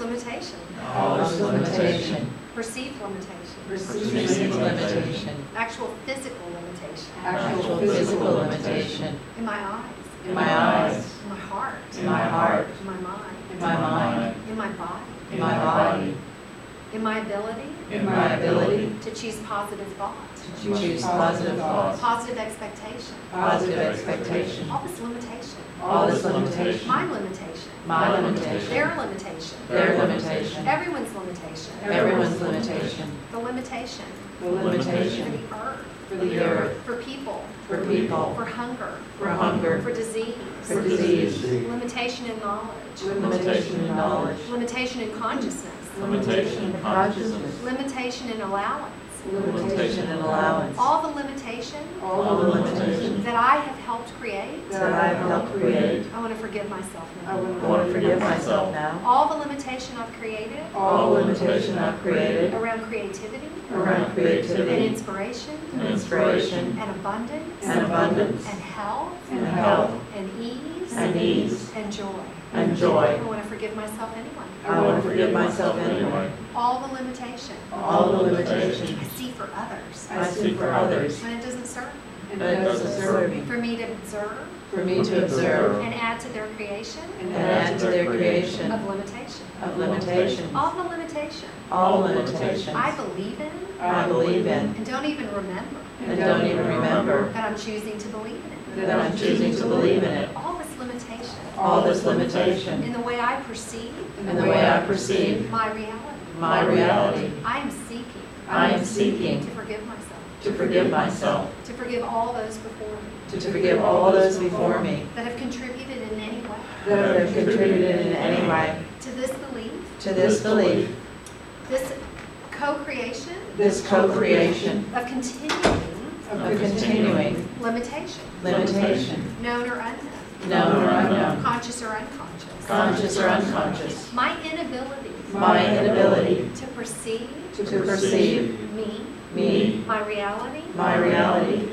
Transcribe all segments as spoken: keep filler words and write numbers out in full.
limitation. All limitation. Perceived limitation. Perceived limitation. Actual physical limitation. Actual physical limitation. In my eyes. In my eyes. In my heart. In my heart. In my mind. In my mind. In my body. In my body. In my ability. In my ability. To choose positive thoughts. To choose positive thoughts. Positive expectation. Positive expectation. All this limitation. All this limitation. My limitation. My limitation. Their limitation. Their limitation. Everyone's limitation. Everyone's limitation. The limitation. The limitation. For the earth. For the earth. For people. For people. For hunger. For hunger. For disease. For disease. Limitation in knowledge. Limitation in knowledge. Limitation in consciousness. Limitation in consciousness. Limitation in allowance. Limitation in allowance. All the limitation All the limitations that I have helped create. that I have helped create. I want to forgive myself I now. want to forgive myself now. All the limitation I've created All the limitation I've created around creativity around and creativity inspiration and inspiration and abundance and abundance and health and health and ease and ease and joy. and I joy. want to forgive myself anyway. I want to forgive myself anyway. All the limitation All the limitations I see for others I see for others, when it doesn't serve me. but it doesn't serve me. For me to observe For me to observe and add to their creation and add to their creation of limitation. of limitations. All the limitation All limitations I believe in I believe in and don't even remember and don't even remember that I'm choosing to believe in it. that I'm choosing to believe in it. All this limitation All this limitation in the way I perceive and the way I perceive my reality. my reality. I am seeking I am to seeking forgive myself, to forgive myself, to forgive all those before me to forgive all those before me that have contributed in any way that have contributed in any way to this belief, to this belief, this co-creation this co-creation of continuing of continuing limitation, limitation, known or unknown, known or unknown, conscious or unconscious. conscious or unconscious. My inability My inability to perceive to perceive me, me, my reality, my reality,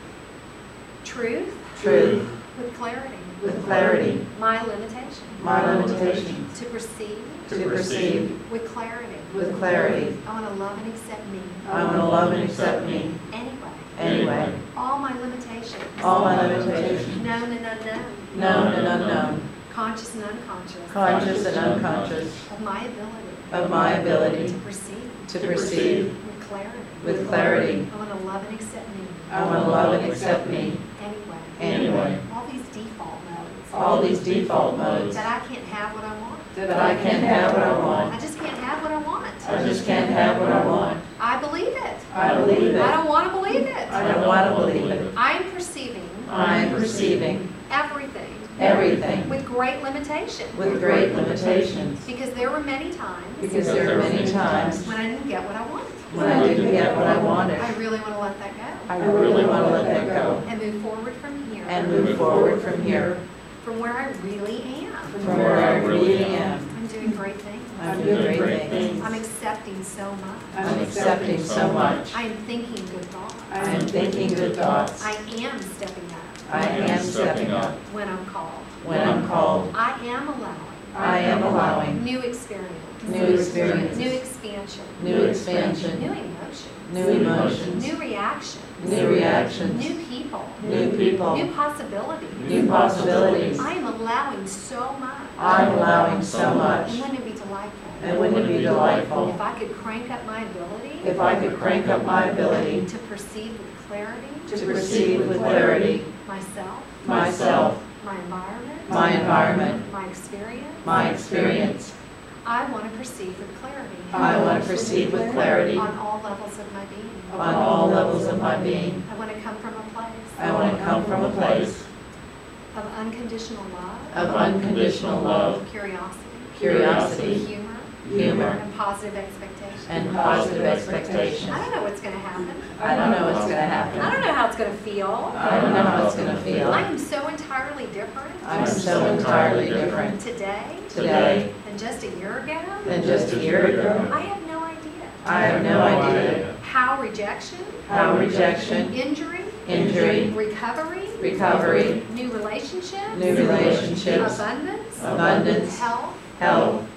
truth truth, with clarity, with clarity, my limitation my limitations, to perceive to perceive with clarity. with clarity. I want to love and accept me I want to love and accept me anyway. anyway. All my limitations, All my limitations, known and unknown, known and unknown, conscious and unconscious, conscious and unconscious, of my ability of my ability to perceive to perceive with clarity. with clarity. I want to love and accept me I want to love and accept me anyway. anyway. All these default modes All these default modes that I can't have what I want. that I can't have what I want. I just can't have what I want. I just can't have what I want. I believe it. I believe I it. don't want to believe it. I don't want to believe it. I am perceiving I am perceiving everything everything with great limitation. with great limitations Because there were many times because there are many times when I didn't get what I wanted. when I didn't get what I wanted. I really want to let that go I really want to let that go and move forward from here, and move forward from here, from where I really am. from where I really am. I'm doing great things. I'm doing great things. I'm accepting so much. I'm accepting so much. I am thinking good thoughts. I am thinking good thoughts. I am stepping up I am stepping up when I'm called. when I'm called. I am allowing I am allowing new experience, new experiences, new expansion, new expansion, new emotions, new emotions, new reactions, new reactions, new people, new people, new possibilities. new possibilities. I am allowing so much. I'm allowing so much. And wouldn't it be delightful And wouldn't it be delightful if I could crank up my ability if I could crank up my ability to perceive with clarity to perceive with clarity myself, myself, my environment, my environment, my experience? my experience? I want to perceive with clarity I want to perceive with clarity on all levels of my being. on all levels of my being. I want to come from a place I want to come from a place of unconditional love, of unconditional love, curiosity, curiosity, humor, humor, and positive expectation. and positive expectation. I don't know what's going to happen. I don't know what's going to I happen. don't know how it's going to feel. I don't know how it's going to feel. I am so entirely different I'm so entirely different today today than just a year ago. than just a year ago. I have no idea I have no idea how rejection, how rejection, injury, injury, recovery, recovery, new relationships, new relationships, abundance, abundance, health, health,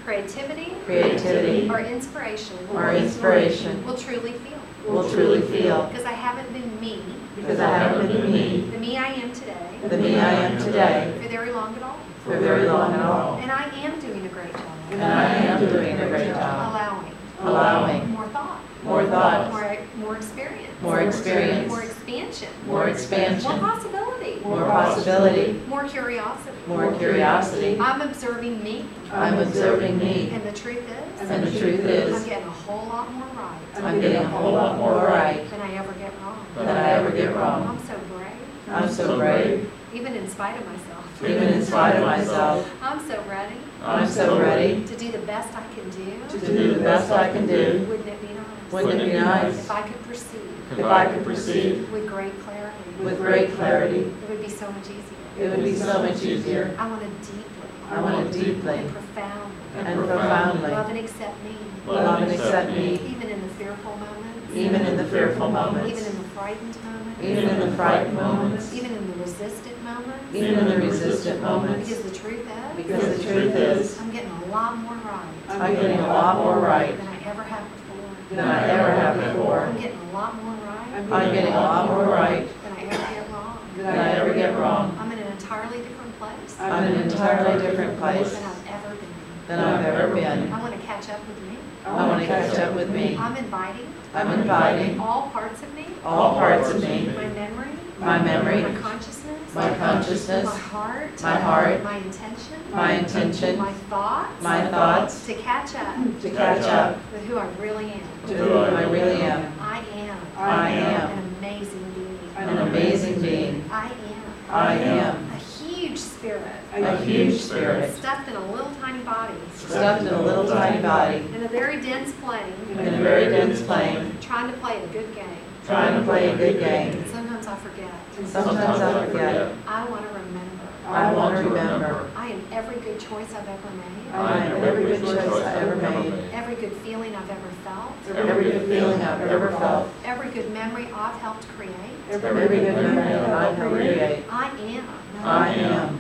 creativity, creativity, or inspiration or inspiration will truly feel. will truly feel. Because I haven't been me, Because I haven't been me, the me I am today, the me I am today, for very long at all. for very long at all. And I am doing a great job. And I am doing a great job. Allowing Allowing more thought, more thought, more, more experience, more experience, more expansion, more more expansion, possibility, more possibility, more curiosity. more curiosity. I'm observing me, I'm observing me, and the truth is, and the truth I'm is, getting a whole lot more right I'm getting a whole lot more right than I ever get wrong. than I ever get wrong. I'm so brave, I'm so brave, even in spite of myself. even in spite of myself. I'm so ready I'm so ready to do the best I can do. to do the best I can do. Wouldn't it be nice? Wouldn't it be nice If I could proceed if I could proceed with great clarity, with great clarity? it would be so much easier. It would be so much easier. I want to deeply I want to deeply and profoundly and profoundly love and accept me, love and accept me, even in the fearful moments, even in the fearful even moments, in the frightened moments, even in the frightened moments, even in the resistant moments. even in the resistant moments. Because the truth is, Because the truth is, I'm getting a lot more right I'm getting a lot more right than I ever have before. than I ever have before. I'm getting a lot more right I'm getting a lot more right than I ever get wrong. than I ever get wrong. I'm in an entirely different place I'm in an entirely different place than I've ever been. than I've ever been. I want to catch up with me. I want to catch up with me. I'm inviting I'm inviting all parts of me, all parts of me, my memory, my memory, my consciousness, my consciousness, my heart, my heart, my intention, my intention, my thoughts, my thoughts, to catch up to catch up with who I really am. to who I really am. I am I an am amazing being. an amazing being. I am I am a huge spirit a huge spirit stuffed in a little tiny body stuffed in a little tiny body in a very dense plane, in a very dense plane, trying to play a good game. trying to play a good game. And sometimes I forget. Sometimes I forget. I want to remember. I want to remember. I am every good choice I've ever made. I am every good choice I ever made. Every good feeling I've ever felt. Every good feeling I've ever felt. Every good memory I've helped create. Every good memory that I've helped create. I am I am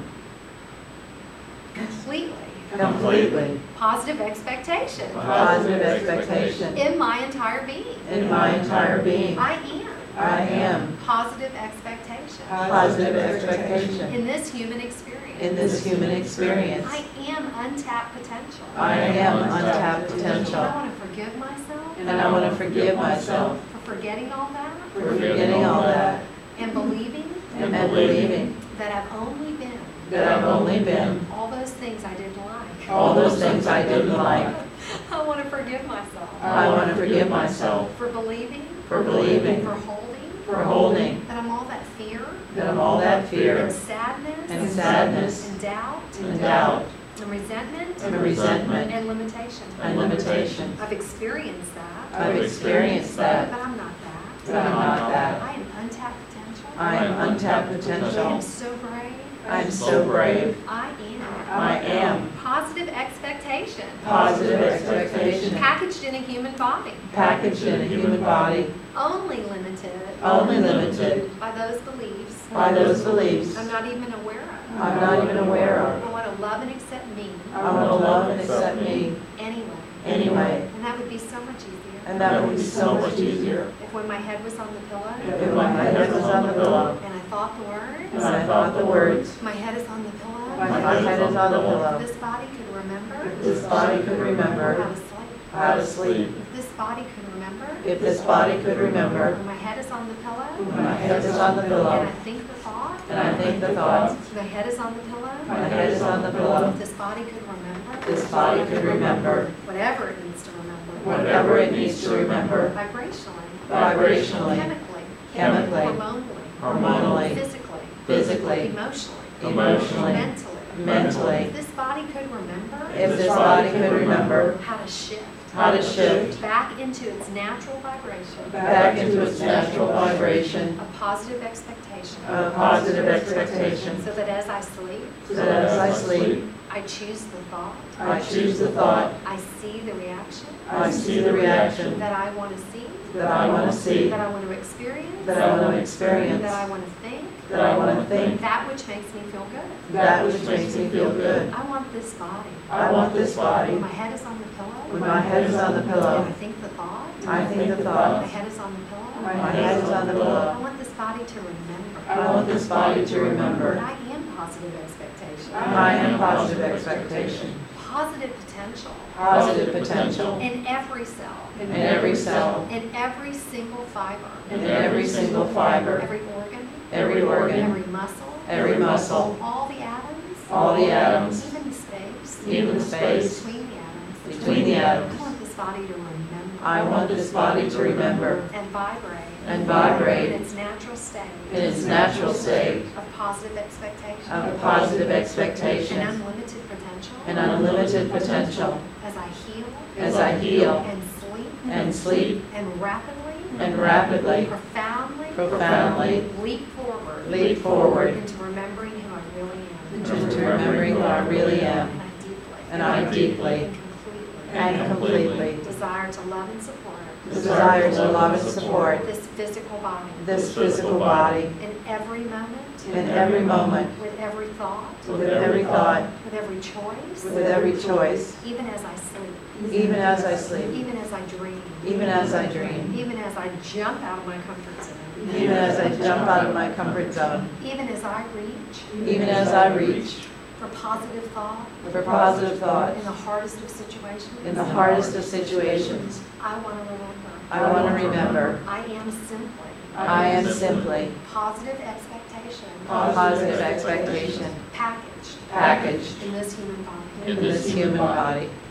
completely completely positive expectation positive expectation in my entire being. in my entire being. I am I am positive expectation positive expectation in this human experience. in this human experience. I am untapped potential. I am untapped And I potential. want to forgive myself And I want to forgive myself for forgetting all that for forgetting all that and believing and believing that I've only been that I've only been all those things I didn't like. all those things I didn't like. I want to forgive myself I want to forgive myself for believing, for believing, for holding, for holding, that I'm all that fear that I'm all that and fear sadness and sadness and doubt and doubt and resentment and resentment and limitation. and limitation. I've experienced that, I've experienced that, but I'm not that. but I'm not that. I am untapped potential. I am untapped I am potential. so brave. I am so brave. I am I am positive expectation positive expectation packaged in a human body, packaged in a human body, only limited only limited by those beliefs by those beliefs I'm not even aware of. I'm not even aware of. I want to love and accept me I want to love and accept me anyway. anyway, And that would be so much easier and that would be so much easier if when my head was on the pillow if my head was on the pillow and I thought the and words, I thought the words, my head is on the pillow, my head is on the pillow, this body could remember this body could how remember to sleep. how to sleep. If this body could remember If this body could remember when my head is on the pillow when my head is on the and I pillow think the thought, and I think the thoughts, my head is on the pillow, my head is on the pillow, if this body could remember this body could remember whatever it needs to remember, whatever it needs to remember vibrationally, vibrationally, chemically, chemically, hormonally, hormonally, physically, physically, emotionally, emotionally, mentally. mentally. If this body could remember If this body could remember how to shift how to shift back into its natural vibration back into its natural vibration of positive expectation, of positive expectation, so that as I sleep, so that as I sleep, I I choose the thought. I choose the thought. I see the reaction I see the reaction that I want to see, that I want to see, that I want to experience, that I want to experience, that I want to think, that I want to think, that which makes me feel good. that which makes me feel good. I want this body. I want this When body. my head is on the pillow, When my head is on the and I pillow, think the thought, I think the my thought. head is on the pillow, My head is on the I pillow. want this body to remember I want this body to that remember. I am positive expectation, I am positive expectation, positive potential positive potential in every cell, in every cell, in every single fiber, in every single fiber, every organ, every organ, every muscle, every muscle, all the atoms, all the atoms, even the space, even the space between the atoms. between the I atoms. want this body to remember I want this body to remember and vibrate and in vibrate its natural state in its natural state of positive expectation of positive and expectation unlimited potential and unlimited potential as I heal as I heal and sleep and sleep and rapidly and rapidly, profoundly profoundly leap forward leap forward into remembering who I really am. into remembering who I really am. And I deeply And I deeply and completely and completely desire to love and support desire to love and support this physical body this physical body in every moment, in every moment, with every thought, with every thought, with every choice, with every choice, even as I sleep, even as I sleep, even as I dream, even as I dream, even as I jump out of my comfort zone, even as I jump out of my comfort zone, even as I reach even as I reach for positive thought for positive thought in the hardest of situations. in the hardest of situations. I want to remember. I want to remember I am simply I am simply positive expectation positive expectation packaged packaged in this human body. in this human body.